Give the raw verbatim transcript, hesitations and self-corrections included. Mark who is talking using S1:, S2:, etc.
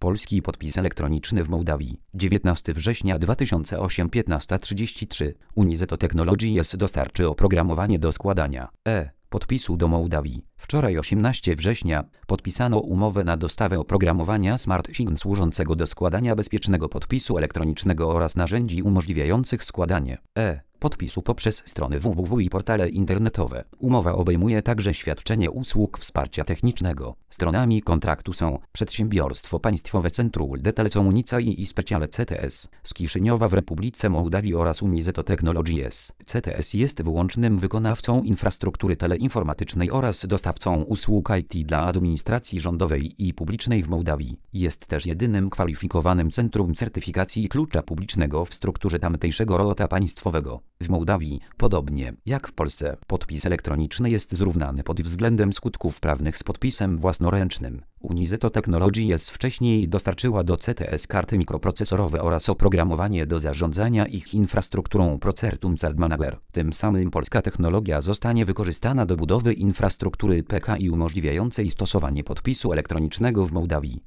S1: Polski podpis elektroniczny w Mołdawii. dziewiętnastego września dwa tysiące ósmego, piętnasta trzydzieści trzy. Unizeto Technologies dostarczy oprogramowanie do składania e podpisu do Mołdawii. Wczoraj osiemnastego września podpisano umowę na dostawę oprogramowania SmartSign służącego do składania bezpiecznego podpisu elektronicznego oraz narzędzi umożliwiających składanie e podpisu poprzez strony www i portale internetowe. Umowa obejmuje także świadczenie usług wsparcia technicznego. Stronami kontraktu są Przedsiębiorstwo Państwowe Centrum de Telecomunicacji i Specjale C T S z Kiszyniowa w Republice Mołdawii oraz Unizeto Technologies. C T S jest wyłącznym wykonawcą infrastruktury teleinformatycznej oraz dostawcą usług I T dla administracji rządowej i publicznej w Mołdawii. Jest też jedynym kwalifikowanym centrum certyfikacji klucza publicznego w strukturze tamtejszego rota państwowego. W Mołdawii, podobnie jak w Polsce, podpis elektroniczny jest zrównany pod względem skutków prawnych z podpisem własnoręcznym. Unizeto Technologies wcześniej dostarczyła do C T S karty mikroprocesorowe oraz oprogramowanie do zarządzania ich infrastrukturą Procertum Card Manager. Tym samym polska technologia zostanie wykorzystana do budowy infrastruktury P K I umożliwiającej stosowanie podpisu elektronicznego w Mołdawii.